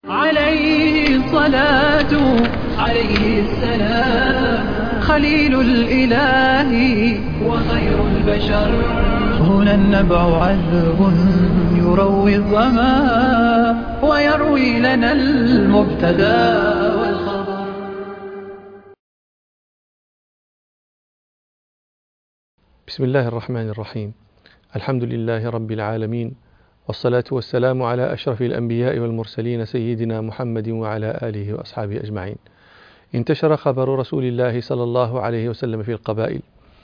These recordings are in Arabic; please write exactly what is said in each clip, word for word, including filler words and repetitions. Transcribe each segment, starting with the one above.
عليه الصلاة عليه السلام خليل الإله وخير البشر. هنا النبع عذب يروي الظما ويروي لنا المبتدا والخبر. بسم الله الرحمن الرحيم. الحمد لله رب العالمين، والصلاة والسلام على أشرف الأنبياء والمرسلين سيدنا محمد وعلى آله وأصحابه أجمعين. انتشر خبر رسول الله صلى الله عليه وسلم في القبائل،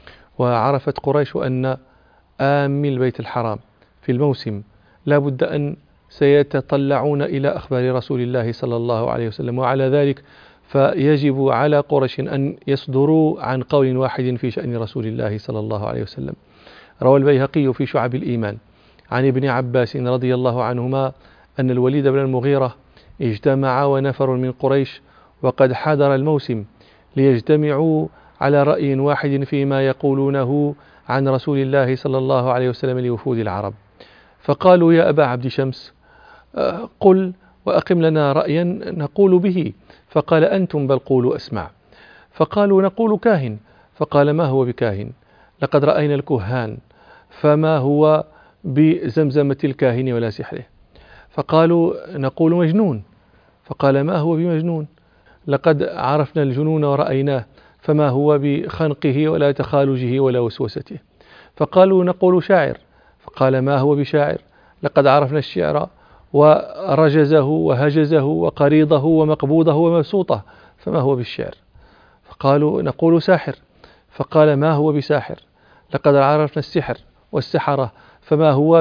وعرفت قريش أن آمي البيت الحرام في الموسم لا بد أن سيتطلعون إلى أخبار رسول الله صلى الله عليه وسلم، وعلى ذلك فيجب على قريش أن يصدروا عن قول واحد في شأن رسول الله صلى الله عليه وسلم. روى البيهقي في شعب الإيمان عن ابن عباس رضي الله عنهما أن الوليد بن المغيرة اجتمع ونفر من قريش وقد حضر الموسم ليجتمعوا على رأي واحد فيما يقولونه عن رسول الله صلى الله عليه وسلم لوفود العرب، فقالوا: يا أبا عبد شمس، قل وأقم لنا رأيا نقول به. فقال: أنتم بل قولوا أسمع. فقالوا: نقول كاهن. فقال: ما هو بكاهن؟ لقد رأينا الكهان، فما هو بزمزمة الكاهن ولا سحره. فقالوا: نقول مجنون. فقال: ما هو بمجنون؟ لقد عرفنا الجنون ورأيناه، فما هو بخنقه ولا تخالجه ولا وسوسته. فقالوا: نقول شاعر. فقال: ما هو بشاعر؟ لقد عرفنا الشعر ورجزه وهجزه وقريضه ومقبوضه ومبسوطه، فما هو بالشعر؟ فقالوا: نقول ساحر. فقال: ما هو بساحر؟ لقد عرفنا السحر والسحرة، فما هو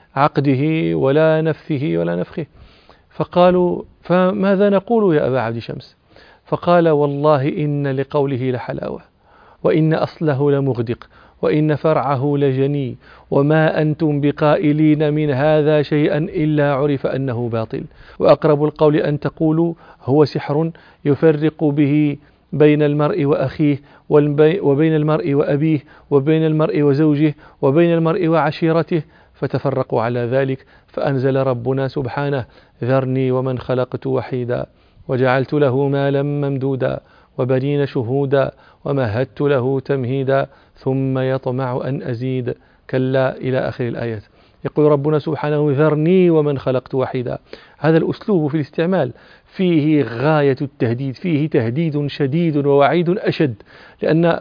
بعقده ولا نفثه ولا نفخه. فقالوا: فماذا نقول يا أبا عبد شمس؟ فقال: والله إن لقوله لحلاوة، وإن أصله لمغدق، وإن فرعه لجني، وما أنتم بقائلين من هذا شيئا إلا عرف أنه باطل، وأقرب القول أن تقولوا هو سحر يفرق به بين المرء وأخيه، وبين المرء وأبيه، وبين المرء وزوجه، وبين المرء وعشيرته، فتفرقوا على ذلك. فأنزل ربنا سبحانه: ذرني ومن خلقت وحيدا وجعلت له مالا ممدودا وبنين شهودا ومهدت له تمهيدا ثم يطمع أن أزيد كلا إلى آخر الآيات. يقول ربنا سبحانه: ذرني ومن خلقت وحيدا. هذا الأسلوب في الاستعمال فيه غاية التهديد، فيه تهديد شديد ووعيد أشد، لأن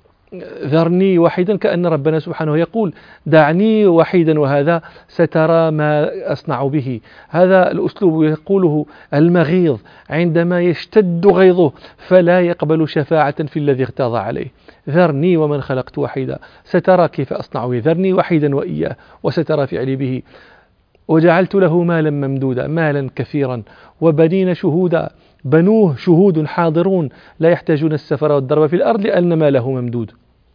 ذرني وحيدا كأن ربنا سبحانه يقول: دعني وحيدا وهذا سترى ما أصنع به. هذا الأسلوب يقوله المغيظ عندما يشتد غيظه فلا يقبل شفاعة في الذي اغتاظ عليه. ذرني ومن خلقت وحيدا، سترى كيف أصنع به، ذرني وحيدا وإياه وسترى فعلي به. وجعلت له مالا ممدودا، مالا كثيرا، وبنين شهودا، بنوه شهود حاضرون لا يحتاجون السفر والضرب في الأرض لأن ماله ممدود.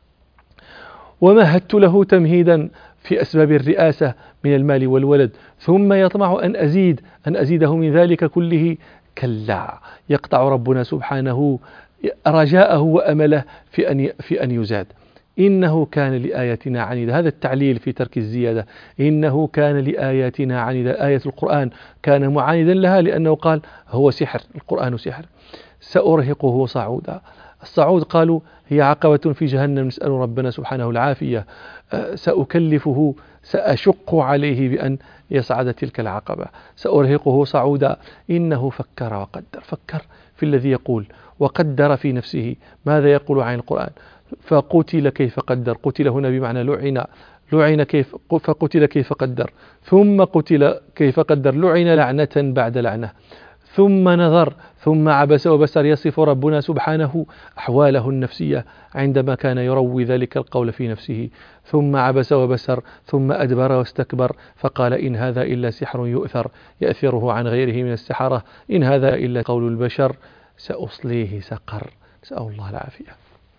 ومهدت له تمهيدا في أسباب الرئاسة من المال والولد، ثم يطمع أن أزيد أن أزيده من ذلك كله. كلا، يقطع ربنا سبحانه رجاءه وأمله في أن في أن يزاد. إنه كان لآياتنا عنيدا. هذا التعليل في ترك الزيادة. إنه كان لآياتنا عنيدا. آية القرآن كان معاندا لها لأنه قال هو سحر، القرآن سحر. سأرهقه صعودا. الصعود قالوا هي عقبة في جهنم، نسأل ربنا سبحانه العافية. سأكلفه، سأشق عليه بأن يصعد تلك العقبة. سأرهقه صعودا. إنه فكر وقدر. فكر في الذي يقول، وقدر في نفسه. ماذا يقول عن القرآن؟ فقتل كيف قدر. قتل هنا بمعنى لعن. لعن كيف، فقتل كيف قدر. ثم قتل كيف قدر، لعن لعنة بعد لعنة. ثم نظر، ثم عبس وبسر. يصف ربنا سبحانه أحواله النفسية عندما كان يروي ذلك القول في نفسه. ثم عبس وبسر، ثم أدبر واستكبر، فقال: إن هذا إلا سحر يؤثر يأثره عن غيره من السحرة، إن هذا إلا قول البشر، سأصليه سقر. نسأل الله العافية.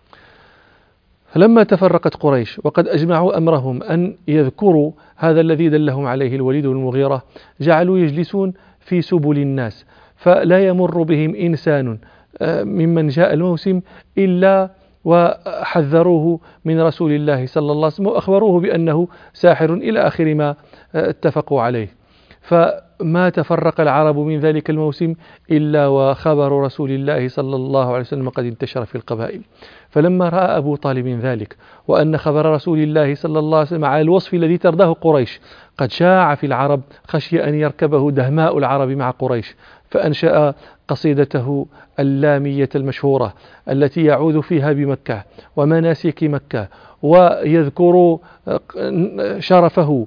فلما تفرقت قريش وقد أجمعوا أمرهم أن يذكروا هذا الذي دلهم عليه الوليد بن المغيرة، جعلوا يجلسون في سبل الناس، فلا يمر بهم إنسان ممن جاء الموسم إلا وحذروه من رسول الله صلى الله عليه وسلم وأخبروه بأنه ساحر إلى آخر ما اتفقوا عليه. ف وما تفرق العرب من ذلك الموسم إلا وخبر رسول الله صلى الله عليه وسلم قد انتشر في القبائل. فلما رأى أبو طالب ذلك وأن خبر رسول الله صلى الله عليه وسلم على الوصف الذي ترضاه قريش قد شاع في العرب، خشي أن يركبه دهماء العرب مع قريش، فأنشأ قصيدته اللامية المشهورة التي يعوذ فيها بمكة ومناسك مكة ويذكر شرفه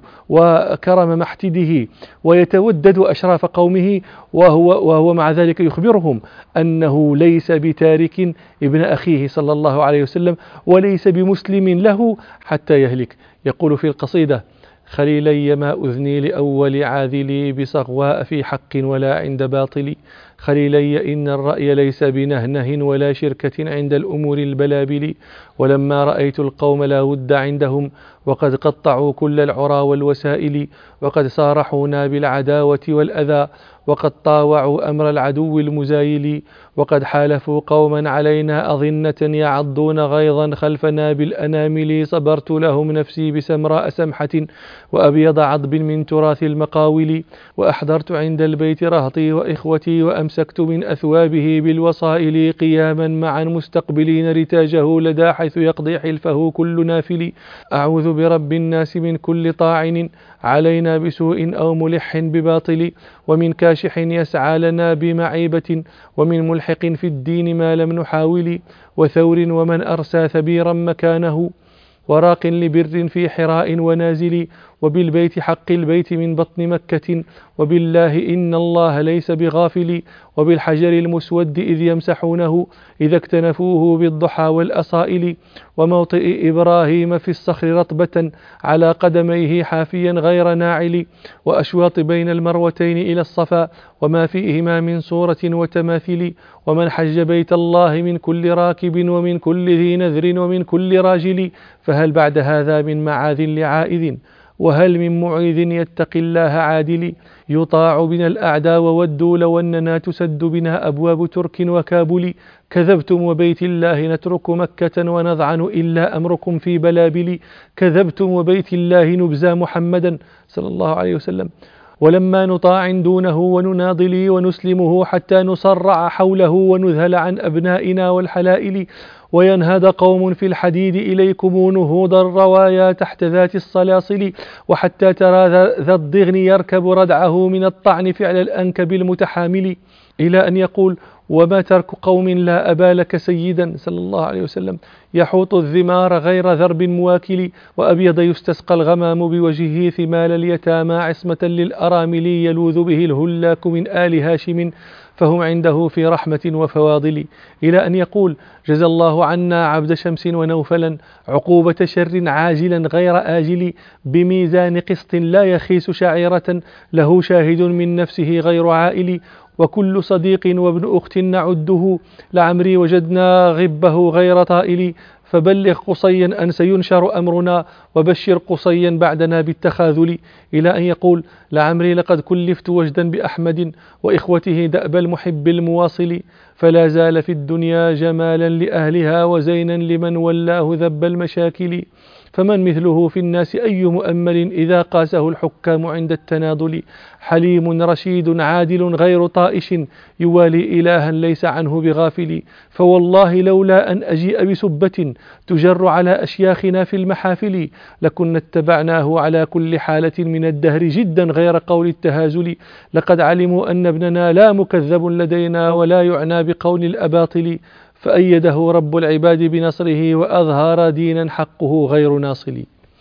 وكرم محتده ويتودد أشراف قومه، وهو, وهو مع ذلك يخبرهم أنه ليس بتارك ابن أخيه صلى الله عليه وسلم وليس بمسلم له حتى يهلك. يقول في القصيدة: خليلي ما أذني لأول عاذلي بصغواء في حق ولا عند باطل، خليلي إن الرأي ليس بنهنه ولا شركة عند الأمور البلابل، ولما رأيت القوم لا ود عندهم وقد قطعوا كل العرى والوسائل، وقد صارحونا بالعداوة والأذى وقد طاوعوا أمر العدو المزايل، وقد حالفوا قوما علينا أظنة يعضون غيظا خلفنا بالأنامل، صبرت لهم نفسي بسمراء سمحة وأبيض عضب من تراث المقاول، وأحضرت عند البيت رهطي وإخوتي وأمسكت من أثوابه بالوصائل، قياما معا مستقبلين رتاجه لدى حيث يقضي حلفه كل نافل، أعوذ برب الناس من كل طاعن علينا بسوء أو ملح بباطل، ومن كاشح يسعى لنا بمعيبة، ومن ملحق في الدين ما لم نحاول، وثور ومن أرسى ثبيرا مكانه، وراق لبر في حراء ونازل، وبالبيت حق البيت من بطن مكة، وبالله إن الله ليس بغافل، وبالحجر المسود إذ يمسحونه إذا اكتنفوه بالضحى والأصائل، وموطئ إبراهيم في الصخر رطبة على قدميه حافيا غير ناعل، وأشواط بين المروتين إلى الصفا وما فيهما من صورة وتماثيل، ومن حج بيت الله من كل راكب ومن كل ذي نذر ومن كل راجل، فهل بعد هذا من معاذ لعائذ وهل من معيذ يتقي الله عادل، يطاع بنا الأعداء وودوا لو أننا تسد بنا أبواب ترك وكابل، كذبتم وبيت الله نترك مكة ونضعن إلا أمركم في بلابل، كذبتم وبيت الله نبزى محمدا صلى الله عليه وسلم، ولما نطاع دونه ونناضل ونسلمه حتى نصرع حوله ونذهل عن أبنائنا والحلائل، وينهد قوم في الحديد إليكم نهوض الروايا تحت ذات الصلاصل، وحتى ترى ذا الضغن يركب ردعه من الطعن فعل الأنكب المتحامل، إلى أن يقول: وما ترك قوم لا أبا لك سيدا صلى الله عليه وسلم، يحوط الذمار غير ذرب مواكل، وأبيض يستسقى الغمام بوجهه ثمال اليتامى عصمة للأرامل، يلوذ به الهلاك من آل هاشم فهم عنده في رحمة وفواضل، إلى أن يقول: جزى الله عنا عبد شمس ونوفلا عقوبة شر عاجلا غير آجل، بميزان قسط لا يخيس شعيرة له شاهد من نفسه غير عائل، وكل صديق وابن أخت نعده لعمري وجدنا غبه غير طائل، فبلغ قصيا أن سينشر أمرنا وبشر قصيا بعدنا بالتخاذل، إلى أن يقول: لعمري لقد كلفت وجدا بأحمد وإخوته دأب المحب المواصل، فلا زال في الدنيا جمالا لأهلها وزينا لمن ولاه ذب المشاكل، فمن مثله في الناس أي مؤمل إذا قاسه الحكام عند التناضل، حليم رشيد عادل غير طائش يوالي إلها ليس عنه بغافل، فوالله لولا أن أجيء بسبة تجر على أشياخنا في المحافل لكنا اتبعناه على كل حالة من الدهر جدا غير قول التهازل، لقد علموا أن ابننا لا مكذب لدينا ولا يعنى بقول الأباطل، فأيده رب العباد بنصره وأظهر دينا حقه غير ناصل.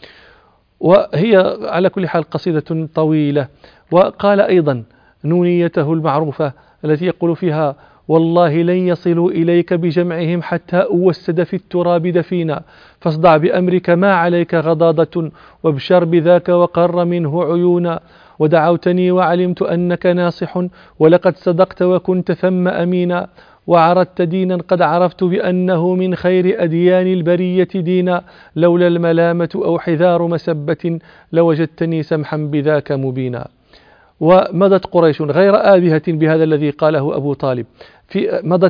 وهي على كل حال قصيدة طويلة. وقال أيضا نونيته المعروفة التي يقول فيها: والله لن يصلوا إليك بجمعهم حتى أوسد في التراب دفينا، فاصدع بأمرك ما عليك غضاضة وابشر بذاك وقر منه عيونا، ودعوتني وعلمت أنك ناصح ولقد صدقت وكنت ثم أمينا، وعرضت دينا قد عرفت بأنه من خير أديان البرية دينا، لولا الملامة أو حذار مسبة لوجدتني سمحا بذاك مبينا. ومضت قريش غير آبهة بهذا الذي قاله أبو طالب، في مضت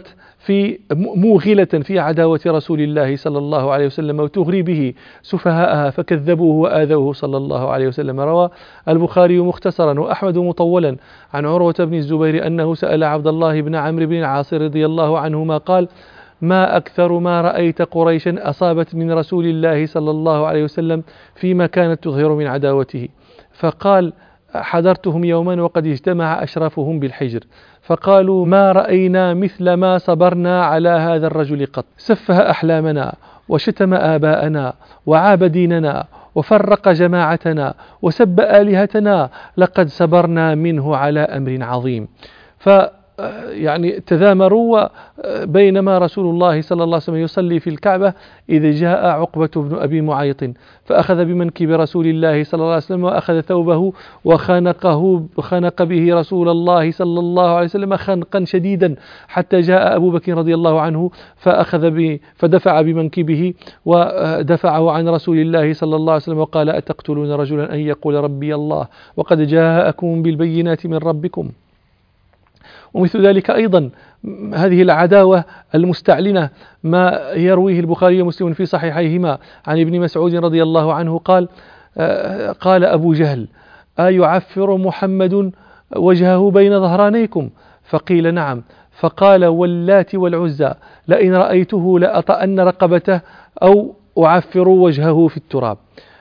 في موغلة في عداوة رسول الله صلى الله عليه وسلم وتغري به سفهاءها فكذبوه وآذوه صلى الله عليه وسلم. روى البخاري مختصرا وأحمد مطولا عن عروة بن الزبير أنه سأل عبد الله بن عمرو بن العاص رضي الله عنهما قال: ما أكثر ما رأيت قريشا أصابت من رسول الله صلى الله عليه وسلم فيما كانت تظهر من عداوته؟ فقال: حضرتهم يوما وقد اجتمع أشرفهم بالحجر فقالوا: ما رأينا مثل ما صبرنا على هذا الرجل قط، سفه أحلامنا وشتم آباءنا وعاب ديننا وفرق جماعتنا وسب آلهتنا، لقد صبرنا منه على أمر عظيم. ف يعني تذامروا بينما رسول الله صلى الله عليه وسلم يصلي في الكعبة إذ جاء عقبة بن أبي معيط فأخذ بمنكب رسول الله صلى الله عليه وسلم وأخذ ثوبه وخنقه خنق به رسول الله صلى الله عليه وسلم خنقا شديدا حتى جاء أبو بكر رضي الله عنه فأخذ ب فدفع بمنكبه ودفعه عن رسول الله صلى الله عليه وسلم وقال: أتقتلون رجلا أن يقول ربي الله وقد جاءكم بالبينات من ربكم؟ ومثل ذلك أيضا هذه العداوة المستعلنة ما يرويه البخاري ومسلم في صحيحيهما عن ابن مسعود رضي الله عنه قال: قال أبو جهل: أيعفر محمد وجهه بين ظهرانيكم؟ فقيل: نعم. فقال: واللات والعزى لئن رأيته لأطأن رقبته أو أعفر وجهه في التراب.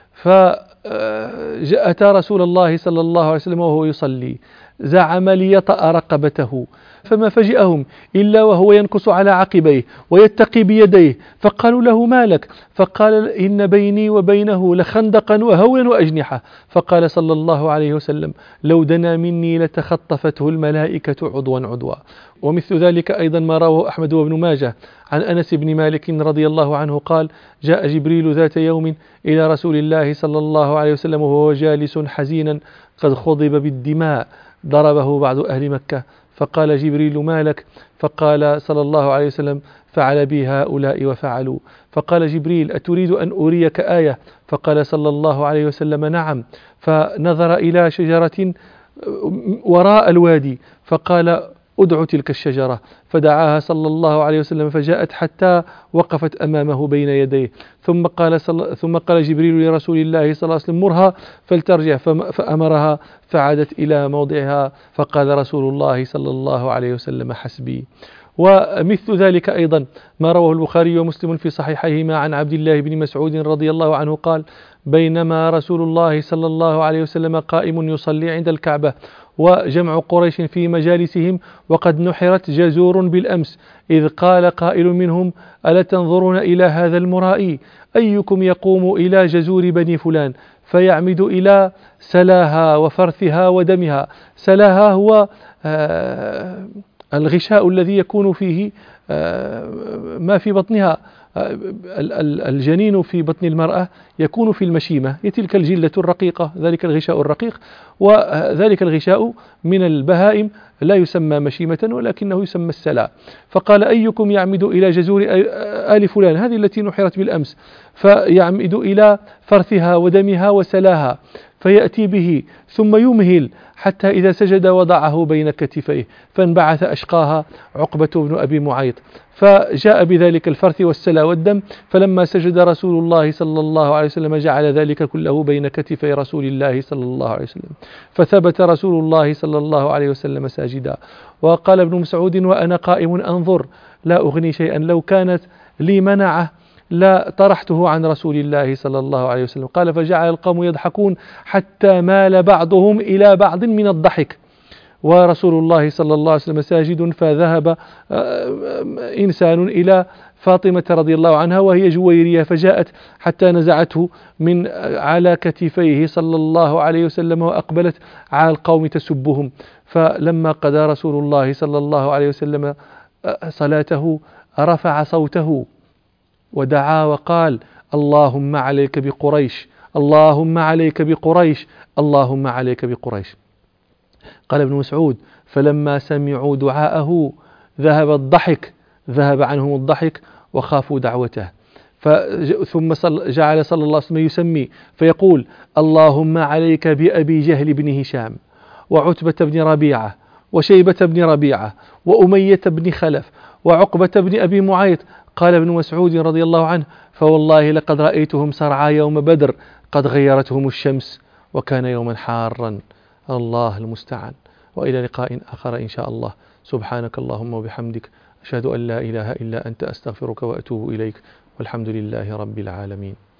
فأتى رسول الله صلى الله عليه وسلم وهو يصلي زعم ليطأ رقبته فما فجأهم إلا وهو ينكس على عقبيه ويتقي بيديه، فقالوا له: ما لك؟ فقال: إن بيني وبينه لخندقا وهولا وأجنحة. فقال صلى الله عليه وسلم: لو دنا مني لتخطفته الملائكة عضوا عضوا. ومثل ذلك أيضا ما رواه أحمد وابن ماجه عن أنس بن مالك رضي الله عنه قال: جاء جبريل ذات يوم إلى رسول الله صلى الله عليه وسلم وهو جالس حزينا قد خضب بالدماء ضربه بعض أهل مكة، فقال جبريل: ما لك؟ فقال صلى الله عليه وسلم: فعل بي هؤلاء وفعلوا. فقال جبريل: أتريد أن أريك آية؟ فقال صلى الله عليه وسلم: نعم. فنظر إلى شجرة وراء الوادي فقال: أدع تلك الشجرة، فدعاها صلى الله عليه وسلم فجاءت حتى وقفت أمامه بين يديه، ثم قال صل... ثم قال جبريل لرسول الله صلى الله عليه وسلم: مرها فلترجع، فأمرها فعادت إلى موضعها، فقال رسول الله صلى الله عليه وسلم: حسبي. ومثل ذلك أيضا ما رواه البخاري ومسلم في صحيحيهما عن عبد الله بن مسعود رضي الله عنه قال: بينما رسول الله صلى الله عليه وسلم قائم يصلي عند الكعبة وجمع قريش في مجالسهم وقد نحرت جزور بالأمس، إذ قال قائل منهم: ألا تنظرون إلى هذا المرائي؟ أيكم يقوم إلى جزور بني فلان فيعمد إلى سلاها وفرثها ودمها؟ سلاها هو آه الغشاء الذي يكون فيه آه ما في بطنها. الجنين في بطن المرأة يكون في المشيمة، هي تلك الجلة الرقيقة، ذلك الغشاء الرقيق، وذلك الغشاء من البهائم لا يسمى مشيمة ولكنه يسمى السلا. فقال: أيكم يعمد إلى جزور آل فلان، هذه التي نحرت بالأمس، فيعمد إلى فرثها ودمها وسلاها فيأتي به ثم يمهل حتى إذا سجد وضعه بين كتفيه، فانبعث أشقاها عقبة بن أبي معيط فجاء بذلك الفرث والسلا والدم، فلما سجد رسول الله صلى الله عليه وسلم جعل ذلك كله بين كتفي رسول الله صلى الله عليه وسلم، فثبت رسول الله صلى الله عليه وسلم ساجدا. وقال ابن مسعود: وأنا قائم أنظر لا أغني شيئا، لو كانت لي منعه لا طرحته عن رسول الله صلى الله عليه وسلم. قال: فجعل القوم يضحكون حتى مال بعضهم إلى بعض من الضحك ورسول الله صلى الله عليه وسلم ساجد، فذهب إنسان إلى فاطمة رضي الله عنها وهي جويرية فجاءت حتى نزعته من على كتفيه صلى الله عليه وسلم وأقبلت على القوم تسبهم، فلما قضى رسول الله صلى الله عليه وسلم صلاته رفع صوته ودعا وقال: اللهم عليك بقريش، اللهم عليك بقريش، اللهم عليك بقريش. قال ابن مسعود: فلما سمعوا دعاءه ذهب الضحك ذهب عنهم الضحك وخافوا دعوته، ثم جعل صلى الله عليه وسلم يسمي فيقول: اللهم عليك بأبي جهل بن هشام وعتبة بن ربيعة وشيبة بن ربيعة وأمية بن خلف وعقبة بن أبي معيط. قال ابن مسعود رضي الله عنه: فوالله لقد رأيتهم سرعى يوم بدر قد غيرتهم الشمس، وكان يوما حارا. الله المستعان. وإلى لقاء آخر إن شاء الله. سبحانك اللهم وبحمدك، أشهد أن لا إله إلا أنت، أستغفرك وأتوب إليك، والحمد لله رب العالمين.